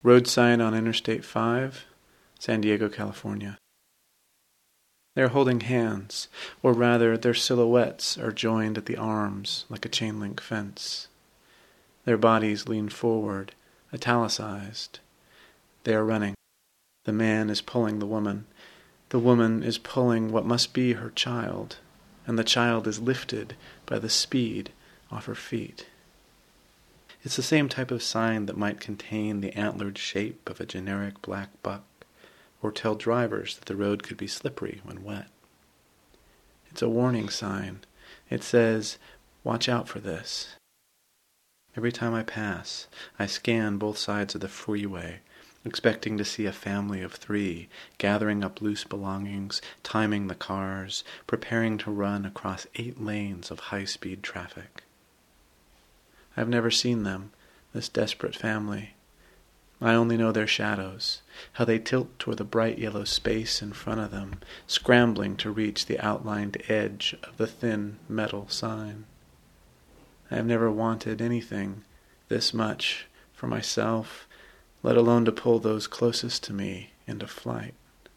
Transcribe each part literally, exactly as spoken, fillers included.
Road sign on Interstate five, San Diego, California. They are holding hands, or rather their silhouettes are joined at the arms like a chain-link fence. Their bodies lean forward, italicized. They are running. The man is pulling the woman. The woman is pulling what must be her child, and the child is lifted by the speed off her feet. It's the same type of sign that might contain the antlered shape of a generic black buck, or tell drivers that the road could be slippery when wet. It's a warning sign. It says, watch out for this. Every time I pass, I scan both sides of the freeway, expecting to see a family of three, gathering up loose belongings, timing the cars, preparing to run across eight lanes of high-speed traffic. I've never seen them, this desperate family. I only know their shadows, how they tilt toward the bright yellow space in front of them, scrambling to reach the outlined edge of the thin metal sign. I have never wanted anything this much for myself, let alone to pull those closest to me into flight.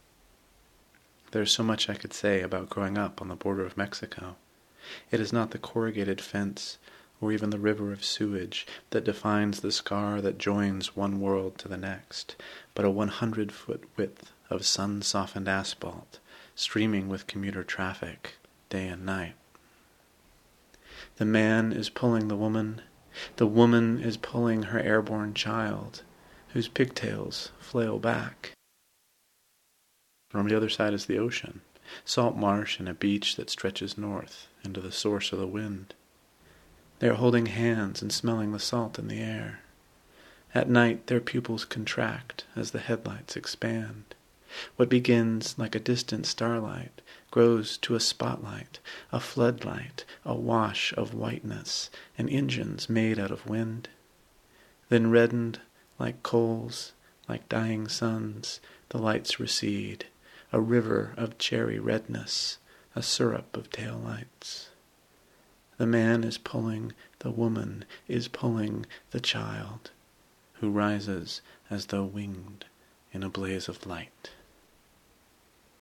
There's so much I could say about growing up on the border of Mexico. It is not the corrugated fence or even the river of sewage that defines the scar that joins one world to the next, but a one hundred foot width of sun-softened asphalt, streaming with commuter traffic, day and night. The man is pulling the woman. The woman is pulling her airborne child, whose pigtails flail back. From the other side is the ocean, salt marsh and a beach that stretches north into the source of the wind. They are holding hands and smelling the salt in the air. At night their pupils contract as the headlights expand. What begins like a distant starlight grows to a spotlight, a floodlight, a wash of whiteness, and engines made out of wind. Then reddened like coals, like dying suns, the lights recede, a river of cherry redness, a syrup of tail lights. The man is pulling, the woman is pulling the child, who rises as though winged in a blaze of light.